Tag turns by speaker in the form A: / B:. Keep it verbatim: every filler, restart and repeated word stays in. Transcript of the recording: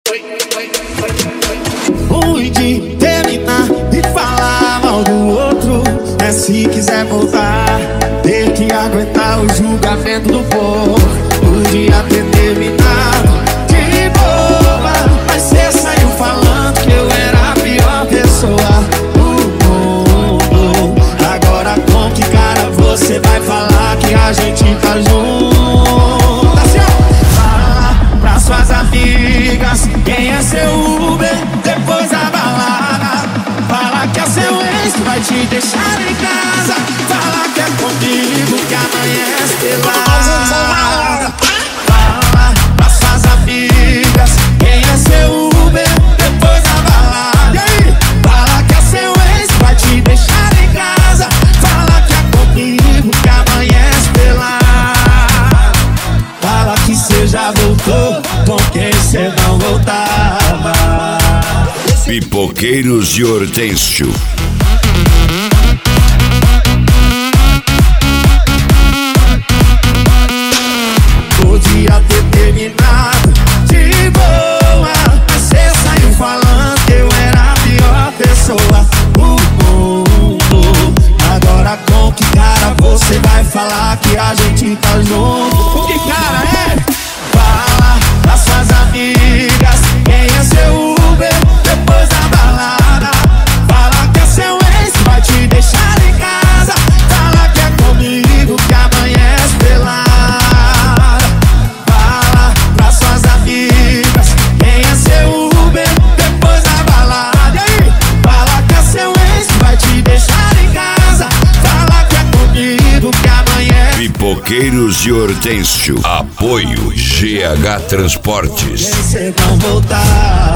A: Ruim de terminar e falar mal do outro. É se quiser voltar, ter que aguentar o julgamento do povo. Podia ter terminado de boa, mas cê saiu falando que eu era a pior pessoa do mundo. Agora com que cara você vai falar que a gente tá junto? Assim, ó. Fala pra suas amigas quem é seu Uber depois da balada. Fala que é seu ex que vai te deixar em casa. Fala que é comigo que amanhece pelada. Fala pra suas amigas quem é seu Uber depois da balada. E aí? Fala que é seu ex que vai te deixar em casa. Fala que é comigo que amanhece pelada. Fala que cê já voltou com quem cê não voltava.
B: Pipoqueiros de Hortêncio.
A: Podia ter terminado de boa, mas cê saiu falando que eu era a pior pessoa do mundo. Agora com que cara você vai falar que a gente tá junto? Com que cara é? Fala das suas amigas quem é seu Uber depois da balada. Fala que é seu ex que vai te deixar em casa. Fala que é comigo que amanhece pelada. Fala pra suas amigas quem é seu Uber depois da balada. E aí? Fala que é seu ex que vai te deixar em casa. Fala que é comigo que amanhece.
B: Pipoqueiros de Hortêncio. Apoio G H Transportes.
A: Quem cê não voltar.